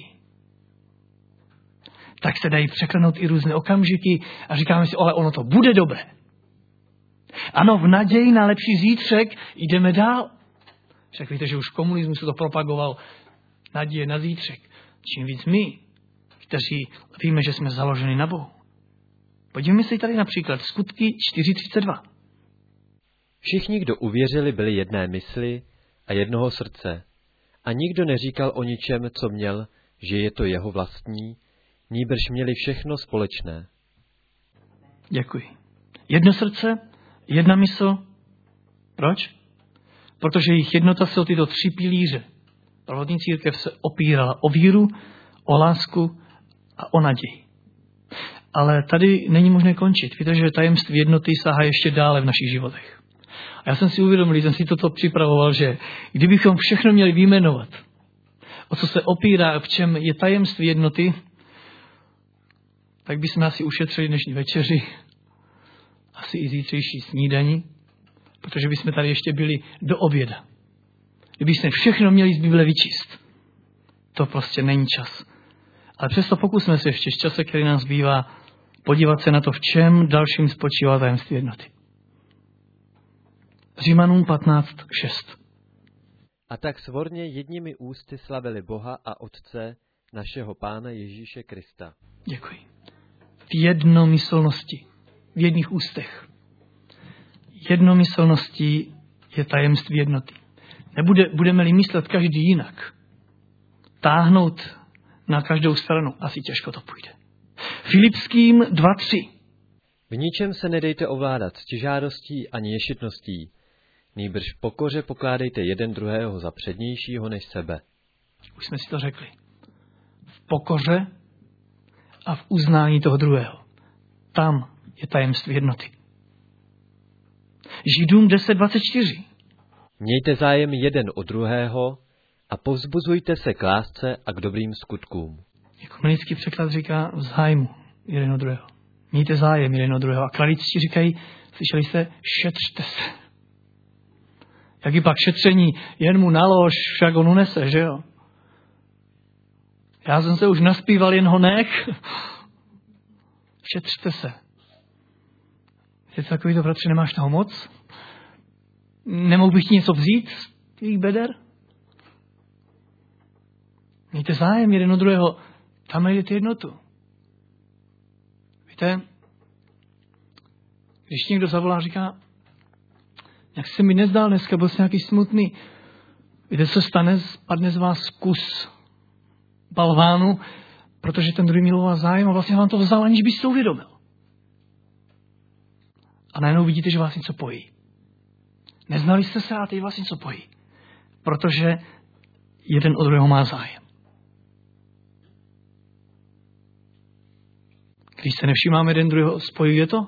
tak se dají překlenout i různé okamžiky a říkáme si, ale ono to bude dobré. Ano, v naději na lepší zítřek jdeme dál. Však víte, že už komunismus se to propagoval, naděje na zítřek. Čím víc my, kteří víme, že jsme založeni na Bohu. Podívejme se tady například Skutky 4.32. Všichni, kdo uvěřili, byli jedné mysli a jednoho srdce. A nikdo neříkal o ničem, co měl, že je to jeho vlastní, nýbrž měli všechno společné. Děkuji. Jedno srdce, jedna mysl. Proč? Protože jejich jednota se o tyto 3 pilíře. Prvotní církev se opírala o víru, o lásku a o naději. Ale tady není možné končit. Víte, že tajemství jednoty sahá ještě dále v našich životech. A já jsem si uvědomil, když jsem si toto připravoval, že kdybychom všechno měli vyjmenovat, o co se opírá, v čem je tajemství jednoty, tak bychom asi ušetřili dnešní večeři, asi i zítřejší snídani, protože bychom tady ještě byli do oběda. Kdybychom všechno měli z Bible vyčíst, to prostě není čas. Ale přesto pokusme se ještě z čase, který nám zbývá, podívat se na to, v čem dalším spočívá tajemství jednoty. Římanům 15.6. A tak svorně jedními ústy slavili Boha a Otce našeho Pána Ježíše Krista. Děkuji. V jednomyslnosti, v jedných ústech. Jednomyslností je tajemství jednoty. Budeme-li myslet každý jinak, táhnout na každou stranu, asi těžko to půjde. Filipským 2.3. V ničem se nedejte ovládat ctižádostí ani ješitností, nýbrž v pokoře pokládejte jeden druhého za přednějšího než sebe. Už jsme si to řekli. V pokoře a v uznání toho druhého. Tam je tajemství jednoty. Židům 10.24. Mějte zájem jeden o druhého a povzbuzujte se k lásce a k dobrým skutkům. Ekumenický překlad říká v zájmu jeden o druhého. Mějte zájem jeden o druhého. A kladičtí říkají, slyšeli jste, šetřte se. Jaký pak šetření, jen mu nalož, však on unese, že jo? Já jsem se už naspíval, jen ho nech. Šetřte se. Je to takovýto, bratře, nemáš toho moc? Nemohl bych ti něco vzít z tvých beder? Mějte zájem jeden o druhého. Tam najdete jednotu. Víte, když někdo zavolá a říká, jak se mi nezdál dneska, byl jsem nějaký smutný. Víte, co stane? Spadne z vás kus balvánu, protože ten druhý miloval zájem a vlastně vám to vzal, aniž byste to uvědomil. A najednou vidíte, že vás něco pojí. Neznali jste se a teď vás něco pojí. Protože jeden od druhého má zájem. Když se nevšímáme jeden druhého, spojuje to?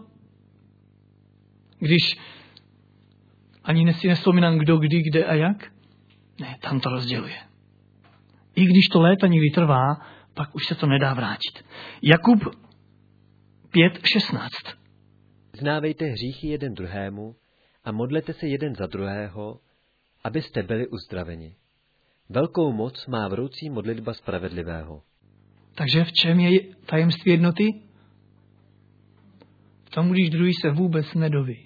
Když ani si nevzpomínám, kdo, kdy, kde a jak? Ne, tam to rozděluje. I když to léta někdy trvá, pak už se to nedá vrátit. Jakub 5:16. Vyznávejte hříchy jeden druhému a modlete se jeden za druhého, abyste byli uzdraveni. Velkou moc má vroucí modlitba spravedlivého. Takže v čem je tajemství jednoty? V tom, když druhý se vůbec nedoví.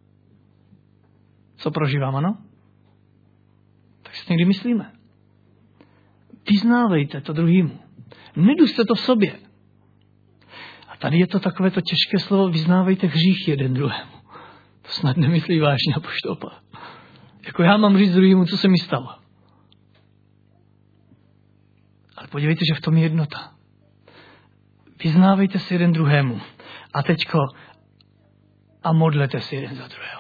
Co prožívám, ano? Tak si někdy myslíme. Vyznávejte to druhýmu. Neduste to v sobě. A tady je to takové to těžké slovo, vyznávejte hřích jeden druhému. To snad nemyslí vážně apoštol Pavel. Jako já mám říct druhýmu, co se mi stalo. Ale podívejte, že v tom je jednota. Vyznávejte se jeden druhému. A teďko a modlete se jeden za druhého.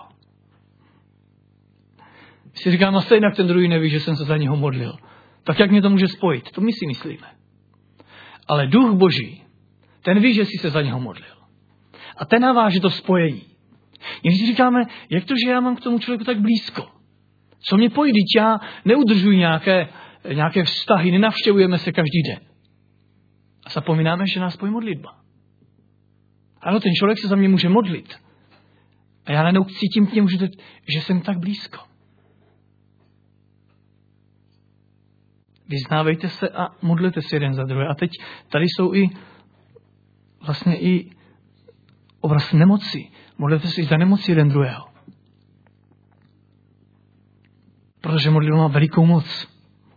Si říkám, a stejně ten druhý neví, že jsem se za něho modlil. Tak jak mě to může spojit? To my si myslíme. Ale Duch Boží, ten ví, že jsi se za něho modlil. A ten naváže to spojení. Když si říkáme, jak to, že já mám k tomu člověku tak blízko? Co mě pojí, když já neudržuji nějaké vztahy, nenavštěvujeme se každý den. A zapomínáme, že nás pojí modlitba. Ano, ten člověk se za mě může modlit. A já najednou cítím k němu, že jsem tak blízko. Vyznávejte se a modlete se jeden za druhé. A teď tady jsou i obraz nemoci. Modlete se i za nemoci jeden druhého. Protože modlitba má velikou moc.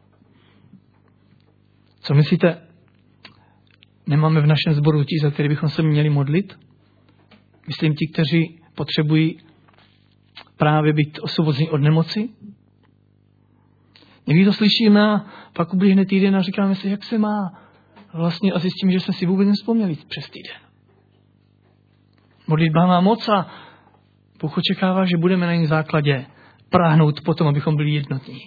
Co myslíte? Nemáme v našem sboru ti, za který bychom se měli modlit? Myslím ti, kteří potřebují právě být osvobozeni od nemoci? Někdy to slyšíme a pak uběhne týden a říkáme si, jak se má. Vlastně a zjistíme, že jsme si vůbec nevzpomněli přes týden. Modlitba má moc a Bůh očekává, že budeme na jejím základě práhnout potom, abychom byli jednotní.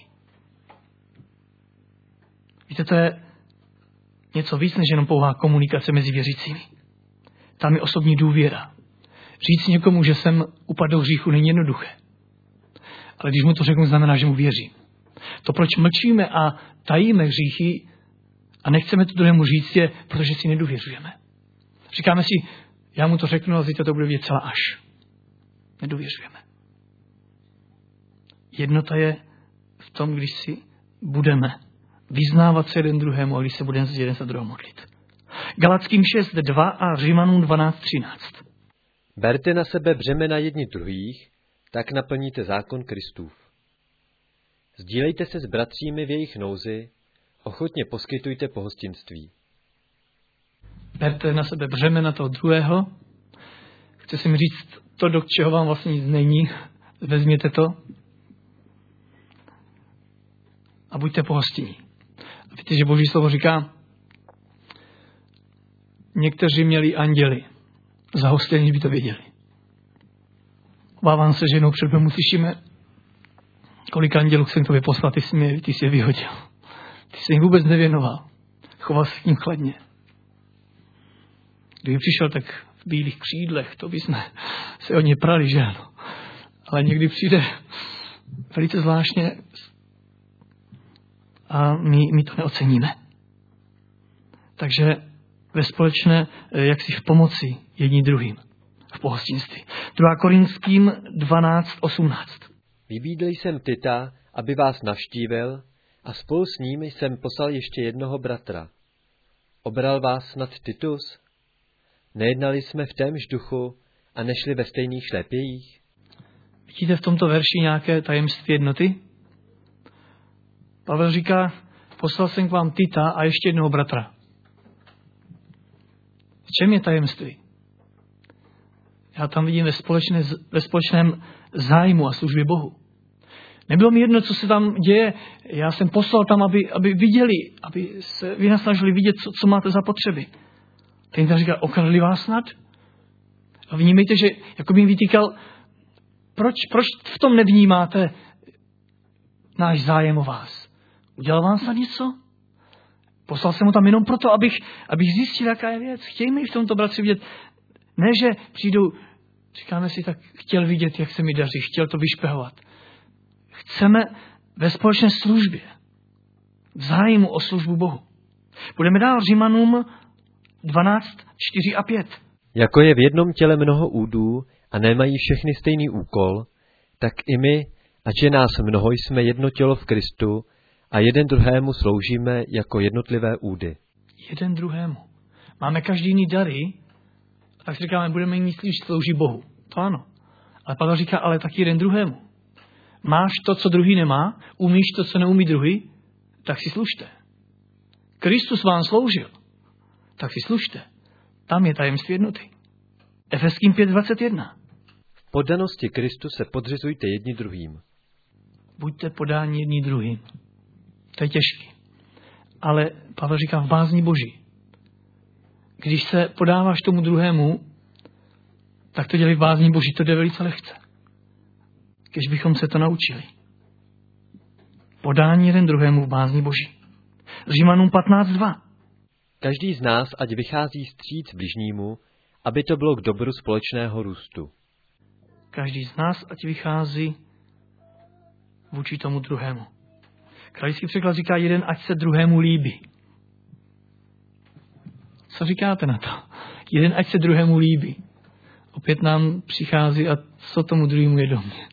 Víte, to je něco víc, než jenom pouhá komunikace mezi věřícími. Tam je osobní důvěra. Říct někomu, že jsem upadl do hříchu, není jednoduché. Ale když mu to řeknu, znamená, že mu věřím. To, proč mlčíme a tajíme hříchy a nechceme to druhému říct, je, protože si nedůvěřujeme. Říkáme si, já mu to řeknu a zítra to bude vědět celá až. Nedůvěřujeme. Jednota je v tom, když si budeme vyznávat se jeden druhému a když se budeme jeden za druhého modlit. Galackým 6:2 a Římanům 12:13. Berte na sebe břemena jedni druhých, tak naplníte zákon Kristův. Sdílejte se s bratřími v jejich nouzi, ochotně poskytujte pohostinství. Berte na sebe břemena toho druhého. Chce si mi říct to, do čeho vám vlastně nic není. Vezměte to a buďte pohostinní. A víte, že Boží slovo říká, někteří měli anděli. Zahostění by to věděli. Obávám se, že jednou před Bohem uslyšíme, kolik andělů jsem k tobě poslal, ty jsi je vyhodil. Ty jsi jim vůbec nevěnoval. Choval se k ním chladně. Kdyby přišel, tak v bílých křídlech, to bychom se od něj prali, že ano. Ale někdy přijde velice zvláštně a my to neoceníme. Takže ve společné, jaksi v pomoci jedni druhým, v pohostinství. 2. Korinským 12:18. Vybídl jsem Tita, aby vás navštívil, a spolu s ním jsem poslal ještě jednoho bratra. Obral vás snad Titus? Nejednali jsme v témž duchu a nešli ve stejných šlépějích? Vidíte v tomto verši nějaké tajemství jednoty? Pavel říká, poslal jsem k vám Tita a ještě jednoho bratra. V čem je tajemství? Já tam vidím ve společném zájmu a službě Bohu. Nebylo mi jedno, co se tam děje. Já jsem poslal tam, aby viděli, aby se vynasnažili vidět, co máte za potřeby. Ten tam říká, okradli vás snad? A vnímejte, že jako by jim vytýkal, proč v tom nevnímáte náš zájem o vás? Udělal vám snad něco? Poslal jsem ho tam jenom proto, abych zjistil, jaká je věc. Chtějme i v tomto bratři vidět. Ne, že přijdou, říkáme si, tak chtěl vidět, jak se mi daří, chtěl to vyšpehovat. Chceme ve společné službě, v zájmu o službu Bohu. Budeme dál Římanům 12, 4 a 5. Jako je v jednom těle mnoho údů a nemají všechny stejný úkol, tak i my, ač je nás mnoho, jsme jedno tělo v Kristu a jeden druhému sloužíme jako jednotlivé údy. Jeden druhému. Máme každý jiný dary, a tak si říkáme, budeme mít, když slouží Bohu. To ano. Ale Pavel říká, ale taky jeden druhému. Máš to, co druhý nemá, umíš to, co neumí druhý, tak si služte. Kristus vám sloužil, tak si služte. Tam je tajemství jednoty. Efeským 5:21. V poddanosti Kristu se podřizujte jedni druhým. Buďte podáni jedni druhým. To je těžké. Ale Pavel říká v bázni Boží. Když se podáváš tomu druhému, tak to dělej v bázni Boží. To jde velice lehce. Když bychom se to naučili. Podání jeden druhému v bázni Boží. Římanům 15:2. Každý z nás ať vychází vstříc bližnímu, aby to bylo k dobru společného růstu. Každý z nás ať vychází vůči tomu druhému. Kralický překlad říká jeden, ať se druhému líbí. Co říkáte na to? Jeden, ať se druhému líbí. Opět nám přichází a co tomu druhému je do mě.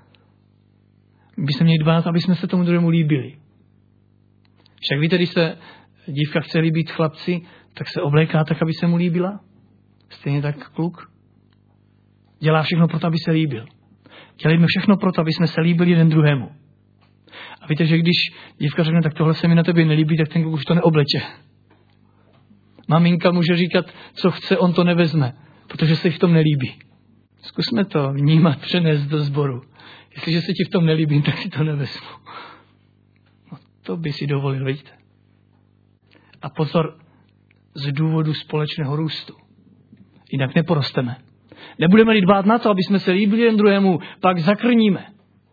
By se měli dbát, aby jsme se tomu druhému líbili. Však víte, když se dívka chce líbit chlapci, tak se obléká tak, aby se mu líbila. Stejně tak kluk. Dělá všechno proto, aby se líbil. Dělejme všechno proto, aby jsme se líbili jeden druhému. A víte, že když dívka řekne, tak tohle se mi na tebe nelíbí, tak ten kluk už to neobleče. Maminka může říkat, co chce, on to nevezme, protože se jí v tom nelíbí. Zkusme to vnímat, přenést do sboru. Jestliže se ti v tom nelíbím, tak si to nevezmu. No, to by si dovolil, vidíte. A pozor, z důvodu společného růstu. Jinak neporosteme. Nebudeme-li dbát na to, aby jsme se líbili jeden druhému, pak zakrníme.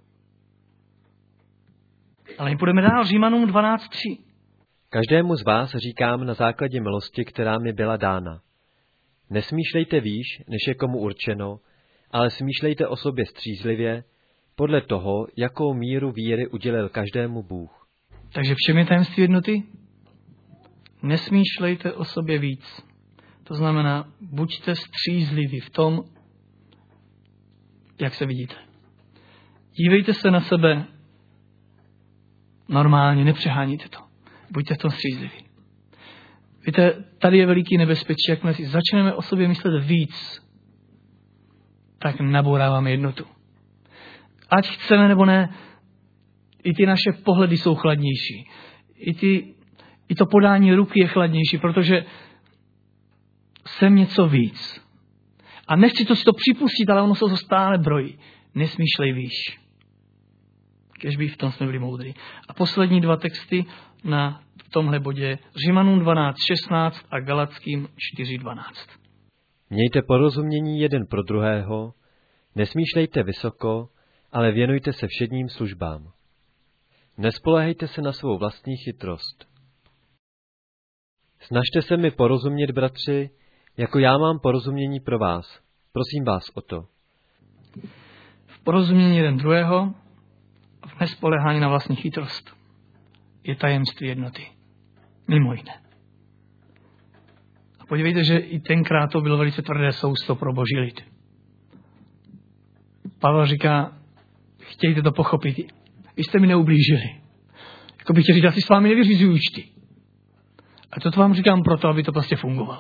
Ale my půjdeme dál, Římanům 12:3. Každému z vás říkám na základě milosti, která mi byla dána. Nesmýšlejte výš, než je komu určeno, ale smýšlejte o sobě střízlivě, podle toho, jakou míru víry udělil každému Bůh. Takže v čem je tajemství jednoty? Nesmýšlejte o sobě víc. To znamená, buďte střízliví v tom, jak se vidíte. Dívejte se na sebe normálně, nepřeháníte to. Buďte v tom střízliví. Víte, tady je veliký nebezpečí, jakmile si začneme o sobě myslet víc, tak nabouráváme jednotu. Ať chceme nebo ne, i ty naše pohledy jsou chladnější. I to podání ruky je chladnější, protože jsem něco víc. A nechci to si to připustit, ale ono se to stále brojí. Nesmýšlej výš. Kež by v tom jsme byli moudrý. A poslední dva texty na tomhle bodě Římanům 12:16 a Galackým 4:12. Mějte porozumění jeden pro druhého, nesmýšlejte vysoko, ale věnujte se všedním službám. Nespoléhejte se na svou vlastní chytrost. Snažte se mi porozumět, bratři, jako já mám porozumění pro vás. Prosím vás o to. V porozumění jeden druhého, v nespoléhání na vlastní chytrost je tajemství jednoty. Mimo jiné. A podívejte, že i tenkrát to bylo velice tvrdé sousto pro boží lid. Pavel říká, chtějte to pochopit, vy jste mi neublížili. Jako bych chtěl říct, já si s vámi nevyřizuju účty. A to vám říkám proto, aby to prostě fungovalo.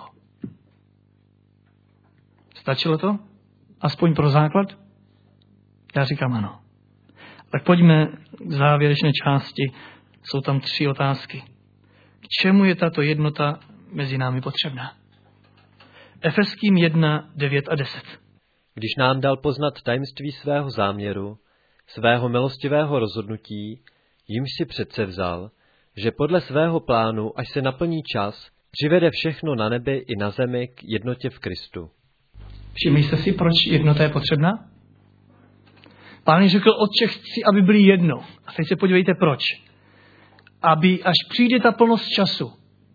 Stačilo to? Aspoň pro základ? Já říkám ano. Tak pojďme k závěrečné části. Jsou tam 3 otázky. K čemu je tato jednota mezi námi potřebná? Efeským 1:9 a 10. Když nám dal poznat tajemství svého záměru, svého milostivého rozhodnutí, jimž si předsevzal, že podle svého plánu, až se naplní čas, přivede všechno na nebi i na zemi k jednotě v Kristu. Všimli jste si, proč jednota je potřebná? Pán řekl, Otče, chci, aby byli jedno. A teď se podívejte, proč. Aby až přijde ta plnost času,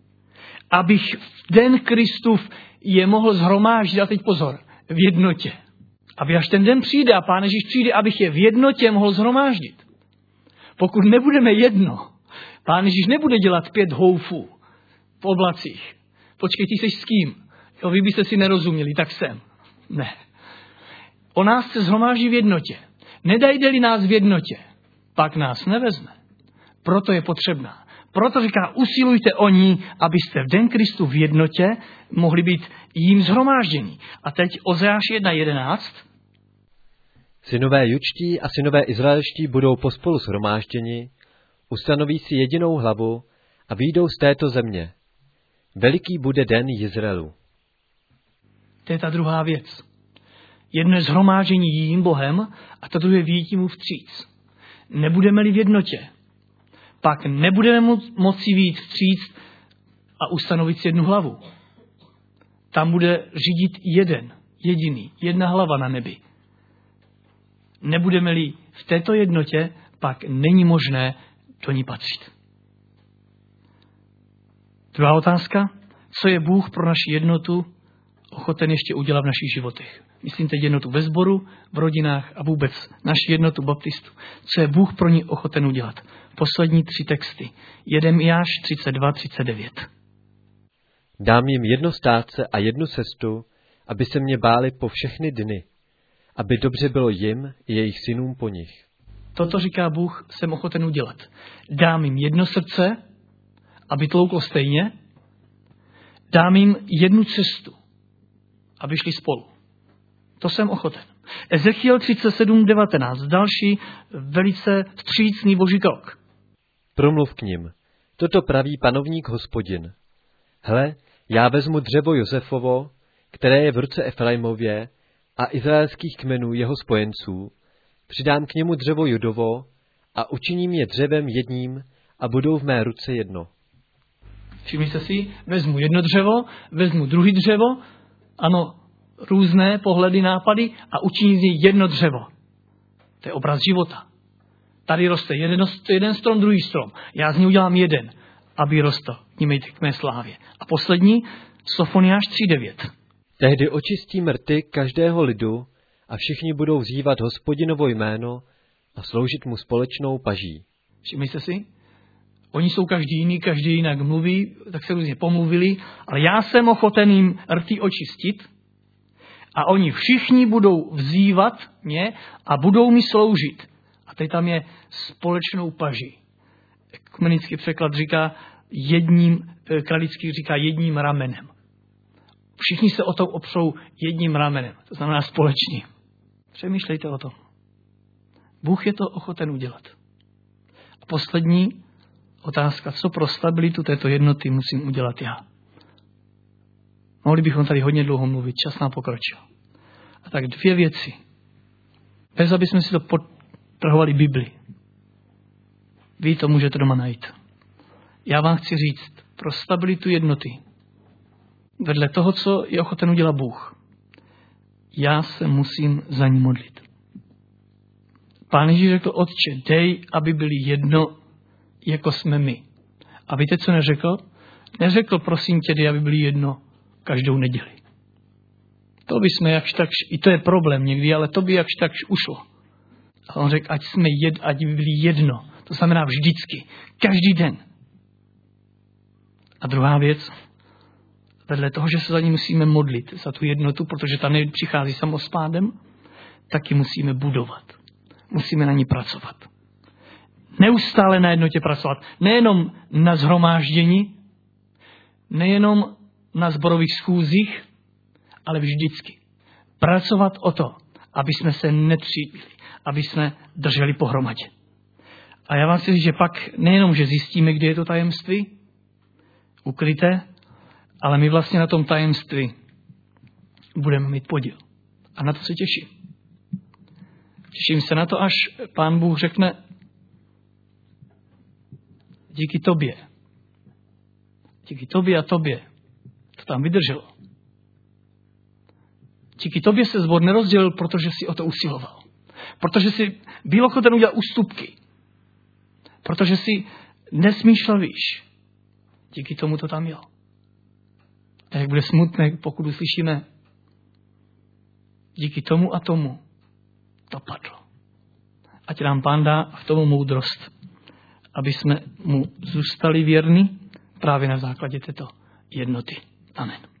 abych v den Kristův je mohl shromáždit, a teď pozor, v jednotě. Aby až ten den přijde a Pán Ježíš přijde, abych je v jednotě mohl shromáždit. Pokud nebudeme jedno, Pán Ježíš nebude dělat 5 houfů v oblacích. Počkej, ty jsi s kým? Jo, vy byste si nerozuměli, tak jsem. Ne. O nás se shromáždí v jednotě. Nedajde-li nás v jednotě, pak nás nevezme. Proto je potřebná. Proto říká, usilujte o ní, abyste v den Kristu v jednotě mohli být jím shromáždění. A teď Ozeáš 1.11. Synové judští a synové izraelští budou pospolu shromážděni, ustanoví si jedinou hlavu a vyjdou z této země. Veliký bude den Jizraelu. To je ta druhá věc. Jedno je shromáždění jím Bohem a to druhé vyjítí mu vstříc. Nebudeme-li v jednotě, pak nebudeme moci vyjít vstříc a ustanovit si jednu hlavu. Tam bude řídit jedna hlava na nebi. Nebudeme-li v této jednotě, pak není možné do ní patřit. Druhá otázka. Co je Bůh pro naši jednotu ochoten ještě udělat v našich životech? Myslím teď jednotu ve sboru, v rodinách a vůbec naši jednotu baptistů. Co je Bůh pro ní ochoten udělat? Poslední 3 texty. Jeremiáš 32:39. Dám jim jedno státce a jednu cestu, aby se mě báli po všechny dny, aby dobře bylo jim i jejich synům po nich. Toto říká Bůh, jsem ochoten udělat. Dám jim jedno srdce, aby tlouklo stejně. Dám jim jednu cestu, aby šli spolu. To jsem ochoten. Ezechiel 37:19, další velice vstřícný boží krok. Promluv k nim. Toto praví panovník Hospodin. Hle, já vezmu dřevo Josefovo, které je v ruce Efraimově a izraelských kmenů jeho spojenců, přidám k němu dřevo Judovo a učiním je dřevem jedním a budou v mé ruce jedno. Všimněte si, vezmu jedno dřevo, vezmu druhý dřevo, ano, různé pohledy, nápady a učiním z něj jedno dřevo. To je obraz života. Tady roste jeden strom, druhý strom. Já z něj udělám jeden, aby rostl. Nímejte k mé slávě. A poslední, Sofoniáš 3:9. Tehdy očistím rty každého lidu a všichni budou vzývat Hospodinovo jméno a sloužit mu společnou paží. Všimněte si, oni jsou každý jiný, každý jinak mluví, tak se různě pomluvili, ale já jsem ochoten jim rty očistit a oni všichni budou vzývat mě a budou mi sloužit. A teď tam je společnou paží. Ekumenický překlad říká kralický říká jedním ramenem. Všichni se o to opřou jedním ramenem, to znamená společně. Přemýšlejte o tom. Bůh je to ochoten udělat. A poslední otázka, co pro stabilitu této jednoty musím udělat já. Mohli bychom tady hodně dlouho mluvit, čas nám pokročil. A tak 2 věci. Bez aby jsme si to podtrhovali Bibli. Vy to můžete doma najít. Já vám chci říct, pro stabilitu jednoty, vedle toho, co je ochoten udělat Bůh, já se musím za ní modlit. Pán Ježíš řekl, Otče, dej, aby byli jedno, jako jsme my. A víte, co neřekl? Neřekl, prosím tě, dej, aby byli jedno každou neděli. To by jsme jakž takž, i to je problém někdy, ale to by jakž takž ušlo. A on řekl, ať by byli jedno. To znamená vždycky, každý den. A druhá věc, vedle toho, že se za ní musíme modlit, za tu jednotu, protože ta nepřichází samospádem, tak ji musíme budovat. Musíme na ní pracovat. Neustále na jednotě pracovat. Nejenom na shromáždění, nejenom na sborových schůzích, ale vždycky. Pracovat o to, aby jsme se netřídili, aby jsme drželi pohromadě. A já vám chci říct, že pak nejenom, že zjistíme, kde je to tajemství, ukryté, ale my vlastně na tom tajemství budeme mít podíl. A na to se těším. Těším se na to, až Pán Bůh řekne, díky tobě a tobě, to tam vydrželo. Díky tobě se sbor nerozdělil, protože si o to usiloval. Protože si byl ochoten udělat ústupky. Protože si nesmýšlel výš. Díky tomu to tam jel. A jak bude smutné, pokud uslyšíme, díky tomu a tomu to padlo. Ať nám Pán dá v tomu moudrost, aby jsme mu zůstali věrní právě na základě této jednoty. Amen.